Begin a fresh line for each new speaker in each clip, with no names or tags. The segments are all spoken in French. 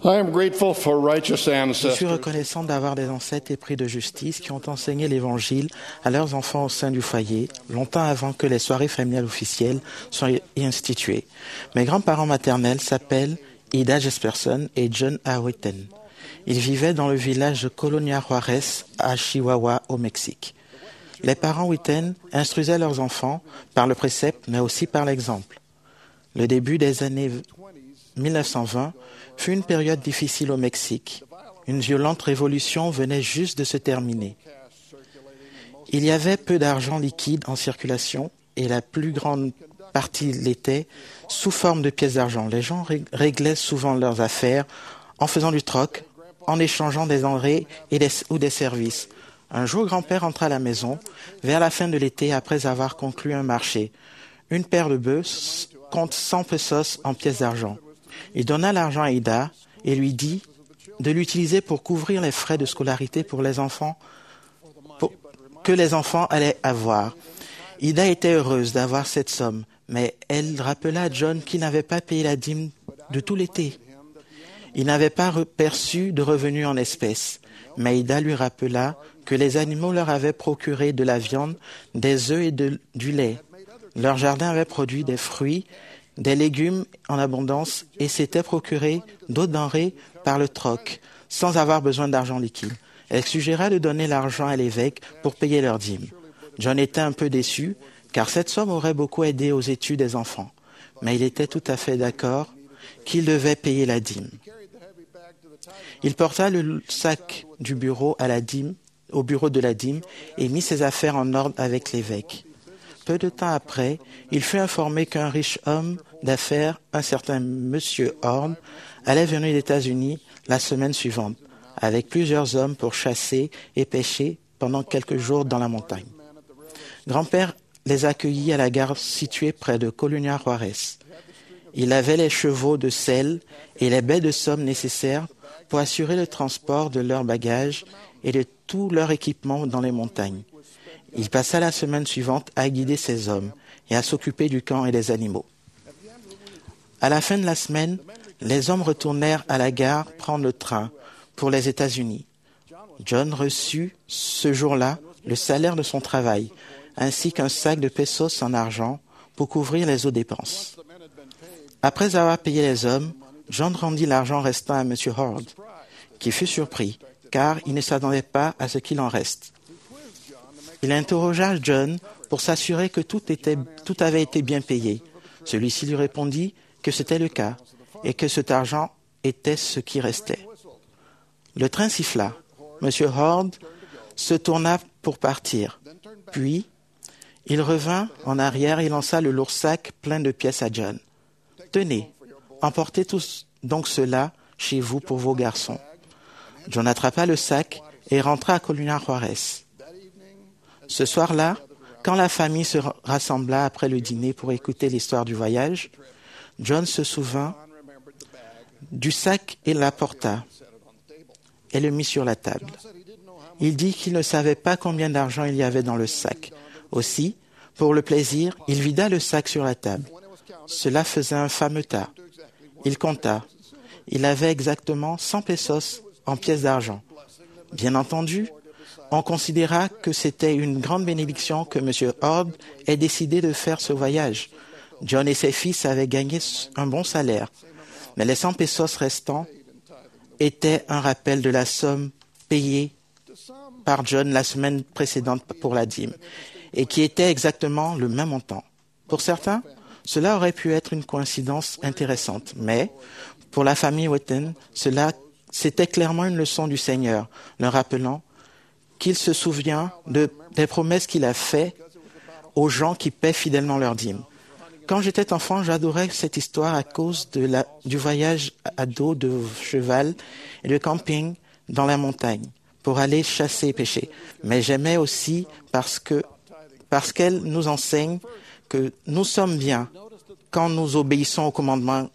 I am grateful for righteous
Je suis
ancestors
reconnaissant d'avoir des ancêtres épris de justice qui ont enseigné l'Évangile à leurs enfants au sein du foyer, longtemps avant que les soirées familiales officielles soient instituées. Mes grands-parents maternels s'appellent Ida Jesperson et John A. Witten. Ils vivaient dans le village de Colonia Juarez, à Chihuahua, au Mexique. Les parents Witten instruisaient leurs enfants par le précepte, mais aussi par l'exemple. Le début des années 1920 fut une période difficile au Mexique. Une violente révolution venait juste de se terminer. Il y avait peu d'argent liquide en circulation et la plus grande partie l'était sous forme de pièces d'argent. Les gens réglaient souvent leurs affaires en faisant du troc, en échangeant des denrées ou des services. Un jour, grand-père entra à la maison vers la fin de l'été après avoir conclu un marché. Une paire de bœufs compte 100 pesos en pièces d'argent. Il donna l'argent à Ida et lui dit de l'utiliser pour couvrir les frais de scolarité pour les enfants que les enfants allaient avoir. Ida était heureuse d'avoir cette somme, mais elle rappela à John qu'il n'avait pas payé la dîme de tout l'été. Il n'avait pas perçu de revenus en espèces, mais Ida lui rappela que les animaux leur avaient procuré de la viande, des œufs et du lait. Leur jardin avait produit des fruits, des légumes en abondance et s'était procuré d'autres denrées par le troc, sans avoir besoin d'argent liquide. Elle suggéra de donner l'argent à l'évêque pour payer leurs dîmes. John était un peu déçu, car cette somme aurait beaucoup aidé aux études des enfants. Mais il était tout à fait d'accord qu'il devait payer la dîme. Il porta le sac du bureau à la dîme, au bureau de la dîme et mit ses affaires en ordre avec l'évêque. Peu de temps après, il fut informé qu'un riche homme d'affaires, un certain Monsieur Horn, allait venir des États-Unis la semaine suivante, avec plusieurs hommes pour chasser et pêcher pendant quelques jours dans la montagne. Grand-père les accueillit à la gare située près de Colonia Juarez. Il avait les chevaux de selle et les baies de somme nécessaires pour assurer le transport de leurs bagages et de tout leur équipement dans les montagnes. Il passa la semaine suivante à guider ses hommes et à s'occuper du camp et des animaux. À la fin de la semaine, les hommes retournèrent à la gare prendre le train pour les États-Unis. John reçut ce jour-là le salaire de son travail, ainsi qu'un sac de pesos en argent pour couvrir les autres dépenses. Après avoir payé les hommes, John rendit l'argent restant à M. Hord, qui fut surpris, car il ne s'attendait pas à ce qu'il en reste. Il interrogea John pour s'assurer que tout avait été bien payé. Celui-ci lui répondit que c'était le cas et que cet argent était ce qui restait. Le train siffla. M. Hord se tourna pour partir. Puis, il revint en arrière et lança le lourd sac plein de pièces à John. « Tenez, emportez tous donc cela chez vous pour vos garçons. » John attrapa le sac et rentra à Colonia Juarez. Ce soir-là, quand la famille se rassembla après le dîner pour écouter l'histoire du voyage, John se souvint du sac et l'apporta et le mit sur la table. Il dit qu'il ne savait pas combien d'argent il y avait dans le sac. Aussi, pour le plaisir, il vida le sac sur la table. Cela faisait un fameux tas. Il compta. Il avait exactement 100 pesos en pièces d'argent. Bien entendu, on considéra que c'était une grande bénédiction que M. Hord ait décidé de faire ce voyage. John et ses fils avaient gagné un bon salaire, mais les 100 pesos restants étaient un rappel de la somme payée par John la semaine précédente pour la dîme, et qui était exactement le même montant. Pour certains, cela aurait pu être une coïncidence intéressante, mais pour la famille Witten, c'était clairement une leçon du Seigneur, leur rappelant qu'il se souvient des promesses qu'il a faites aux gens qui paient fidèlement leurs dîmes. Quand j'étais enfant, j'adorais cette histoire à cause du voyage à dos de cheval et de camping dans la montagne pour aller chasser et pêcher. Mais j'aimais aussi parce qu'elle nous enseigne que nous sommes bien quand nous obéissons aux commandements.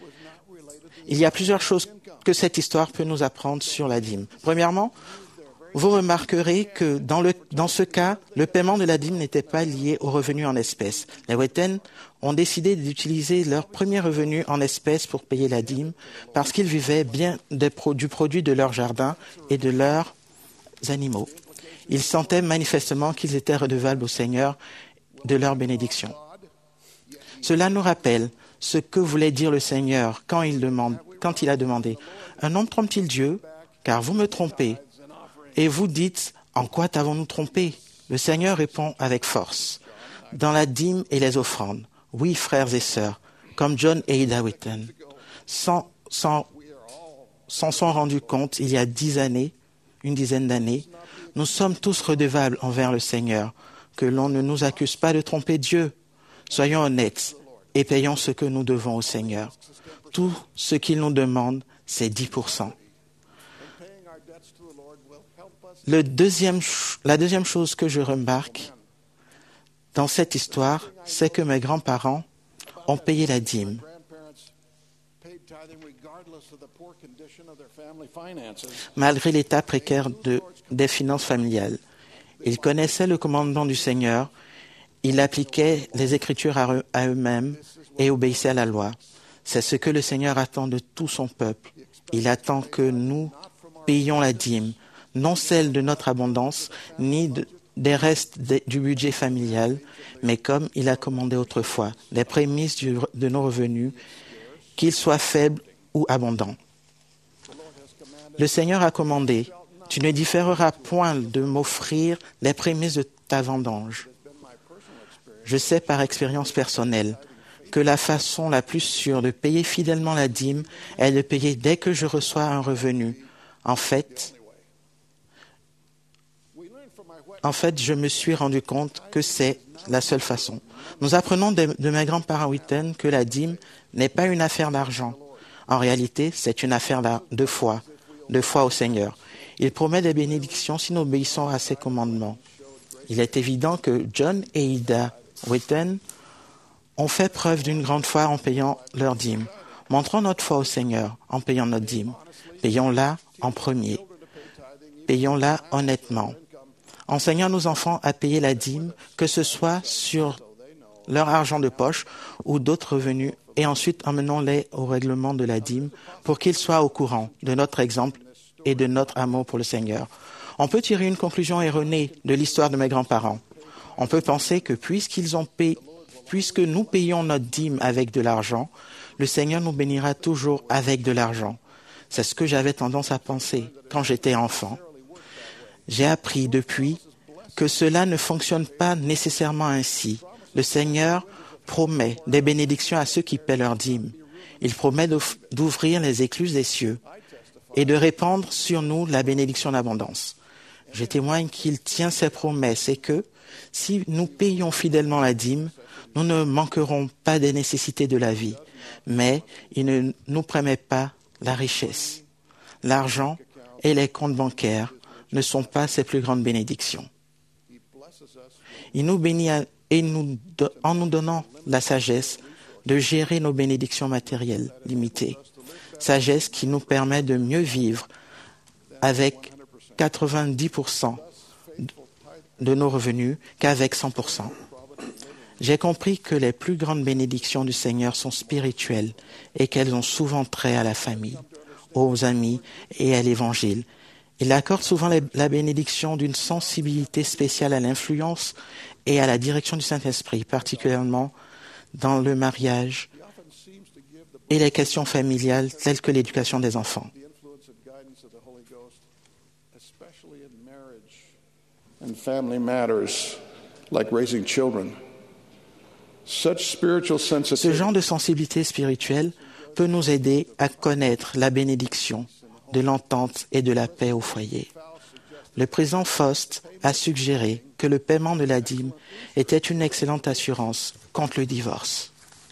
Il y a plusieurs choses que cette histoire peut nous apprendre sur la dîme. Premièrement, Vous remarquerez que dans ce cas, le paiement de la dîme n'était pas lié aux revenus en espèces. Les Wheaton ont décidé d'utiliser leurs premiers revenus en espèces pour payer la dîme parce qu'ils vivaient bien du produit de leur jardin et de leurs animaux. Ils sentaient manifestement qu'ils étaient redevables au Seigneur de leur bénédiction. Cela nous rappelle ce que voulait dire le Seigneur quand il a demandé « Un homme trompe-t-il Dieu? Car vous me trompez. » Et vous dites, en quoi t'avons-nous trompé? Le Seigneur répond avec force, dans la dîme et les offrandes. Oui, frères et sœurs, comme John et Ida Wheaton s'en sont rendus compte il y a une dizaine d'années, nous sommes tous redevables envers le Seigneur, que l'on ne nous accuse pas de tromper Dieu. Soyons honnêtes et payons ce que nous devons au Seigneur. Tout ce qu'il nous demande, c'est 10%. La deuxième chose que je remarque dans cette histoire, c'est que mes grands-parents ont payé la dîme. Malgré l'état précaire des finances familiales. Ils connaissaient le commandement du Seigneur, ils appliquaient les Écritures à eux-mêmes et obéissaient à la loi. C'est ce que le Seigneur attend de tout son peuple. Il attend que nous payions la dîme, non celle de notre abondance, ni des restes du budget familial, mais comme il a commandé autrefois, les prémices de nos revenus, qu'ils soient faibles ou abondants. Le Seigneur a commandé, « Tu ne différeras point de m'offrir les prémices de ta vendange. » Je sais par expérience personnelle que la façon la plus sûre de payer fidèlement la dîme est de payer dès que je reçois un revenu. En fait, je me suis rendu compte que c'est la seule façon. Nous apprenons de mes grands-parents Wheaton que la dîme n'est pas une affaire d'argent. En réalité, c'est une affaire de foi au Seigneur. Il promet des bénédictions si nous obéissons à ses commandements. Il est évident que John et Ida Wheaton ont fait preuve d'une grande foi en payant leur dîme. Montrons notre foi au Seigneur en payant notre dîme. Payons-la en premier. Payons-la honnêtement. Enseignons nos enfants à payer la dîme, que ce soit sur leur argent de poche ou d'autres revenus, et ensuite emmenons-les au règlement de la dîme pour qu'ils soient au courant de notre exemple et de notre amour pour le Seigneur. On peut tirer une conclusion erronée de l'histoire de mes grands-parents. On peut penser que puisque nous payons notre dîme avec de l'argent, le Seigneur nous bénira toujours avec de l'argent. C'est ce que j'avais tendance à penser quand j'étais enfant. J'ai appris depuis que cela ne fonctionne pas nécessairement ainsi. Le Seigneur promet des bénédictions à ceux qui paient leur dîme. Il promet d'ouvrir les écluses des cieux et de répandre sur nous la bénédiction d'abondance. Je témoigne qu'il tient ses promesses et que, si nous payons fidèlement la dîme, nous ne manquerons pas des nécessités de la vie, mais il ne nous promet pas la richesse. L'argent et les comptes bancaires ne sont pas ses plus grandes bénédictions. Il nous bénit en nous donnant la sagesse de gérer nos bénédictions matérielles limitées. Sagesse qui nous permet de mieux vivre avec 90% de nos revenus qu'avec 100%. J'ai compris que les plus grandes bénédictions du Seigneur sont spirituelles et qu'elles ont souvent trait à la famille, aux amis et à l'Évangile. Il accorde souvent la bénédiction d'une sensibilité spéciale à l'influence et à la direction du Saint-Esprit, particulièrement dans le mariage et les questions familiales telles que l'éducation des enfants. Ce genre de sensibilité spirituelle peut nous aider à connaître la bénédiction de l'entente et de la paix au foyer. Le président Faust a suggéré que le paiement de la dîme était une excellente assurance contre le divorce.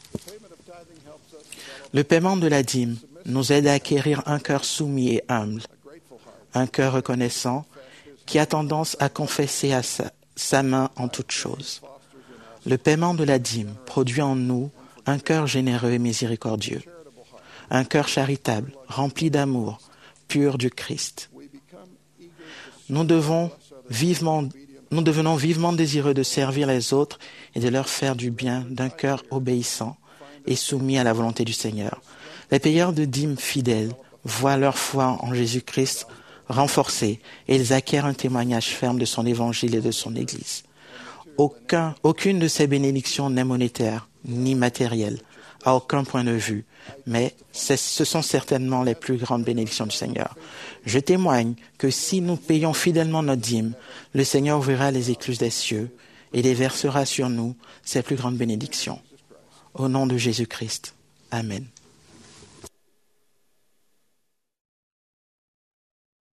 Le paiement de la dîme nous aide à acquérir un cœur soumis et humble, un cœur reconnaissant qui a tendance à confesser à sa main en toutes choses. Le paiement de la dîme produit en nous un cœur généreux et miséricordieux, un cœur charitable, rempli d'amour, pur du Christ. Nous devenons vivement désireux de servir les autres et de leur faire du bien d'un cœur obéissant et soumis à la volonté du Seigneur. Les payeurs de dîmes fidèles voient leur foi en Jésus-Christ renforcée et ils acquièrent un témoignage ferme de son évangile et de son Église. Aucune de ces bénédictions n'est monétaire ni matérielle, à aucun point de vue, mais ce sont certainement les plus grandes bénédictions du Seigneur. Je témoigne que si nous payons fidèlement notre dîme, le Seigneur ouvrira les écluses des cieux et déversera sur nous ses plus grandes bénédictions. Au nom de Jésus-Christ. Amen.